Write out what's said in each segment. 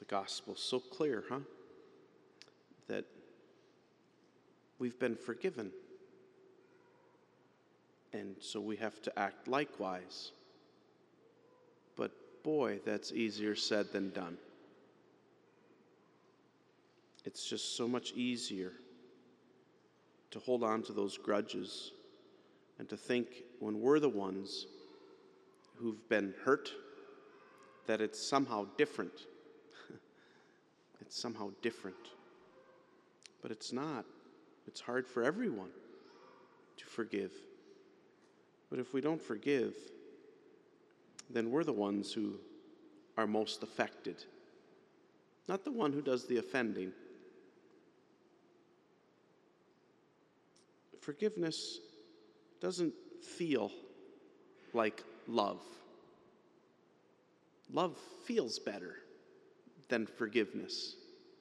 gospel's so clear, huh? That we've been forgiven. And so we have to act likewise. But boy, that's easier said than done. It's just so much easier to hold on to those grudges and to think when we're the ones who've been hurt that it's somehow different. It's somehow different. But it's not. It's hard for everyone to forgive. But if we don't forgive, then we're the ones who are most affected. Not the one who does the offending. Forgiveness doesn't feel like love. Love feels better than forgiveness.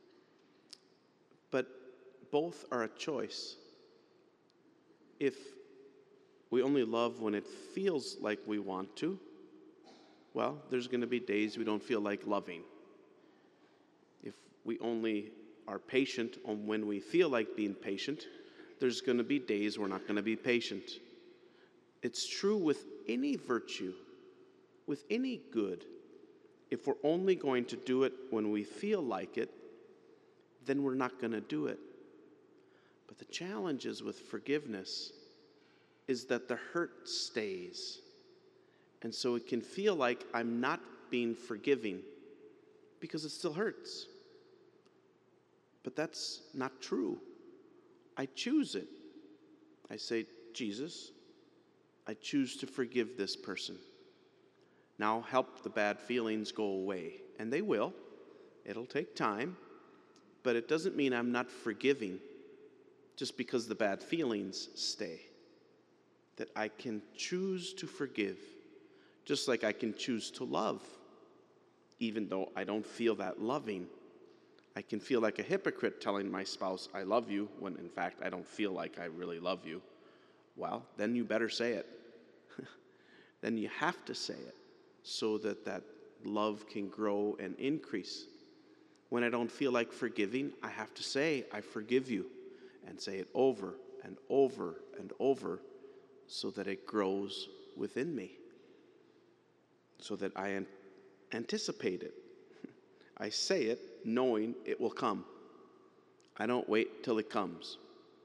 But both are a choice. If we only love when it feels like we want to, well, there's going to be days we don't feel like loving. If we only are patient on when we feel like being patient, there's going to be days we're not going to be patient. It's true with any virtue, with any good. If we're only going to do it when we feel like it, then we're not going to do it. But the challenge is with forgiveness is that the hurt stays. And so it can feel like I'm not being forgiving because it still hurts. But that's not true. I choose it. I say, Jesus, I choose to forgive this person. Now help the bad feelings go away. And they will. It'll take time. But it doesn't mean I'm not forgiving just because the bad feelings stay. That I can choose to forgive, just like I can choose to love, even though I don't feel that loving. I can feel like a hypocrite telling my spouse, I love you, when in fact I don't feel like I really love you. Well, then you better say it. Then you have to say it so that that love can grow and increase. When I don't feel like forgiving, I have to say, I forgive you, and say it over and over and over so that it grows within me, so that I anticipate it. I say it knowing it will come. I don't wait till it comes.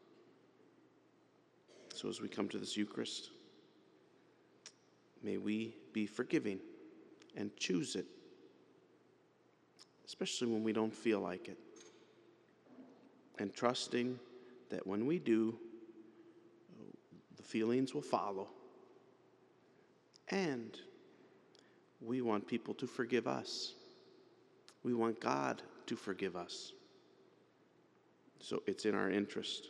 So as we come to this Eucharist, may we be forgiving and choose it, especially when we don't feel like it, and trusting that when we do, the feelings will follow. And we want people to forgive us. We want God to forgive us. So it's in our interest.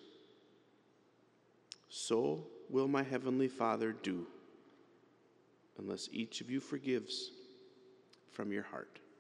So will my heavenly Father do, unless each of you forgives from your heart.